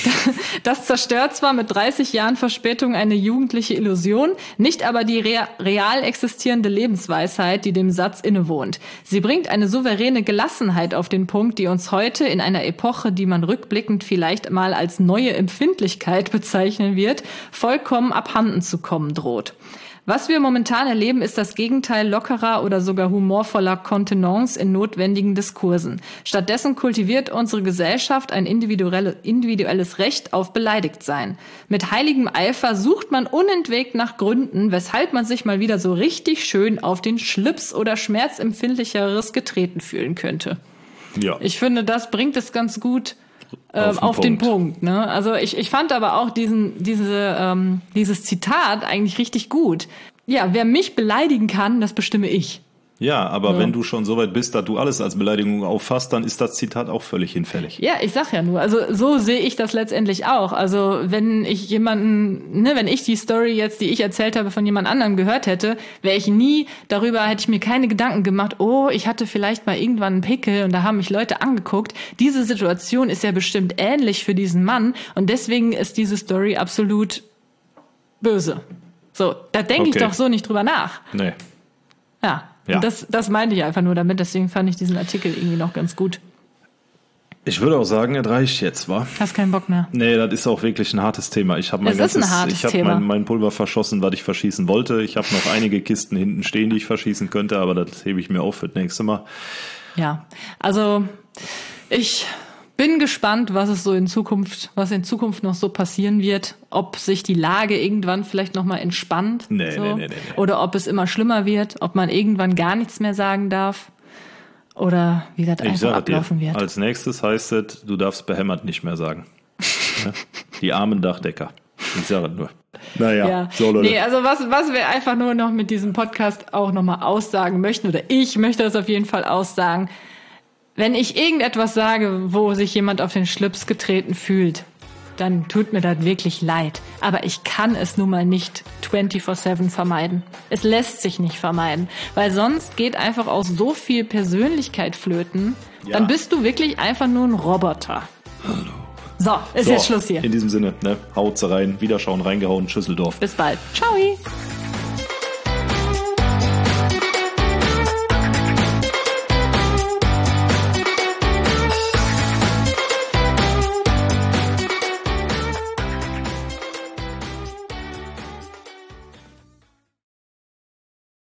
Das zerstört zwar mit dreißig Jahren Verspätung eine jugendliche Illusion, nicht aber die rea- real existierende Lebensweisheit, die dem Satz innewohnt. Sie bringt eine souveräne Gelassenheit auf den Punkt, die uns heute in einer Epoche, die man rückblickend vielleicht mal als neue Empfindlichkeit bezeichnen wird, vollkommen abhanden zu kommen droht. Was wir momentan erleben, ist das Gegenteil lockerer oder sogar humorvoller Kontenance in notwendigen Diskursen. Stattdessen kultiviert unsere Gesellschaft ein individuelle, individuelles Recht auf Beleidigtsein. Mit heiligem Eifer sucht man unentwegt nach Gründen, weshalb man sich mal wieder so richtig schön auf den Schlips oder Schmerzempfindlicheres getreten fühlen könnte. Ja. Ich finde, das bringt es ganz gut äh, auf den auf den Punkt. Punkt. Ne? Also ich, ich fand aber auch diesen, diese, ähm, dieses Zitat eigentlich richtig gut. Ja, wer mich beleidigen kann, das bestimme ich. Ja, aber Ja. wenn du schon so weit bist, dass du alles als Beleidigung auffasst, dann ist das Zitat auch völlig hinfällig. Ja, ich sag ja nur, also so sehe ich das letztendlich auch. Also wenn ich jemanden, ne, wenn ich die Story jetzt, die ich erzählt habe, von jemand anderem gehört hätte, wäre ich nie darüber, hätte ich mir keine Gedanken gemacht, oh, ich hatte vielleicht mal irgendwann einen Pickel und da haben mich Leute angeguckt. Diese Situation ist ja bestimmt ähnlich für diesen Mann und deswegen ist diese Story absolut böse. So, da denke ich Okay. doch so nicht drüber nach. Nee. Ja, Ja. Und das, das meinte ich einfach nur damit, deswegen fand ich diesen Artikel irgendwie noch ganz gut. Ich würde auch sagen, es reicht jetzt, wa? Hast keinen Bock mehr. Nee, das ist auch wirklich ein hartes Thema. Ich habe mein Es ist ein ganzes, hartes ich habe Thema. mein, mein Pulver verschossen, was ich verschießen wollte. Ich habe noch einige Kisten hinten stehen, die ich verschießen könnte, aber das hebe ich mir auf für das nächste Mal. Ja, also ich bin gespannt, was es so in Zukunft, was in Zukunft noch so passieren wird, ob sich die Lage irgendwann vielleicht noch mal entspannt, Nee, so, nee, nee, nee, nee. oder ob es immer schlimmer wird, ob man irgendwann gar nichts mehr sagen darf oder wie das Ich einfach sage dir, ablaufen wird. als nächstes heißt es, du darfst behämmert nicht mehr sagen. Ja? Die armen Dachdecker. Ich sage es nur. Naja, Ja, so Leute. nee, also was, was wir einfach nur noch mit diesem Podcast auch noch mal aussagen möchten, oder ich möchte das auf jeden Fall aussagen, wenn ich irgendetwas sage, wo sich jemand auf den Schlips getreten fühlt, dann tut mir das wirklich leid. Aber ich kann es nun mal nicht vierundzwanzig sieben vermeiden. Es lässt sich nicht vermeiden, weil sonst geht einfach auch so viel Persönlichkeit flöten. Ja. Dann bist du wirklich einfach nur ein Roboter. Hallo. So, ist So, jetzt Schluss hier. In diesem Sinne, ne, haut's rein, Wiederschauen, reingehauen, Schüsseldorf. Bis bald. Ciao.